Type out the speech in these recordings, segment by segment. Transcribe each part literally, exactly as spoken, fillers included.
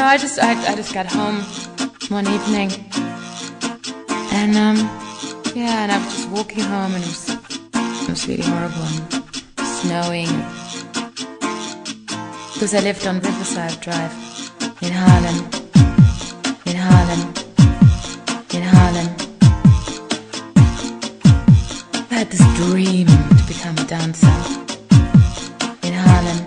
I just I, I just got home one evening, and um yeah, and I was just walking home, and it was it was really horrible and snowing, because I lived on Riverside Drive in Harlem, in Harlem, in Harlem. I had this dream to become a dancer in Harlem.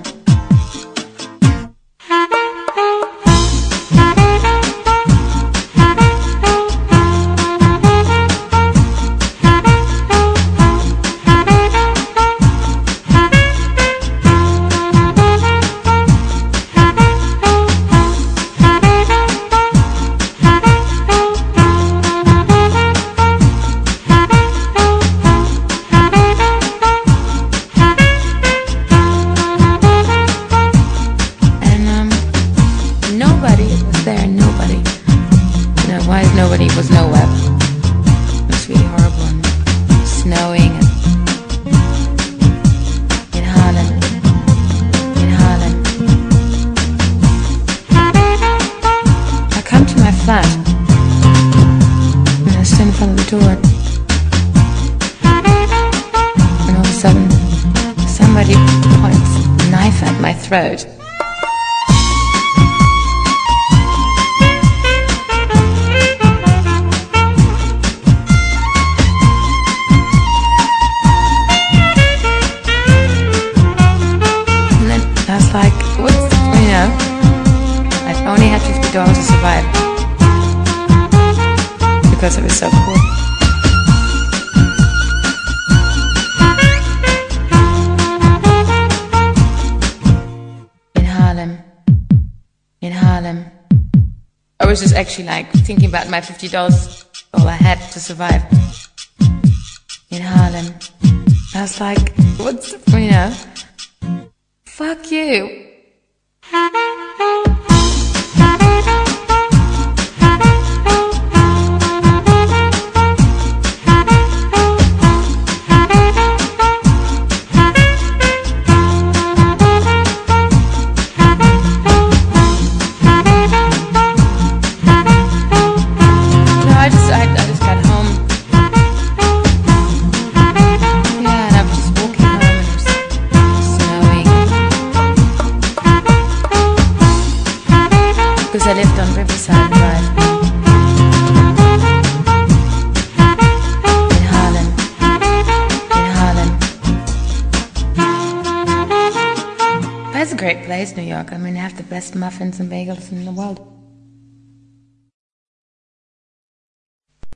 Why nobody was nowhere. It was really horrible and snowing and in Harlem, in Harlem. I come to my flat and I stand in front of the door, and all of a sudden somebody points a knife at my throat. Like, what's, you know, I only had fifty dollars to survive because it was so cool. In Harlem, in Harlem. I was just actually like thinking about my fifty dollars, all I had to survive. In Harlem. I was like, what's, you know, fuck you. Because I lived on Riverside Drive in Harlem, in Harlem. That's a great place, New York. I mean, they have the best muffins and bagels in the world.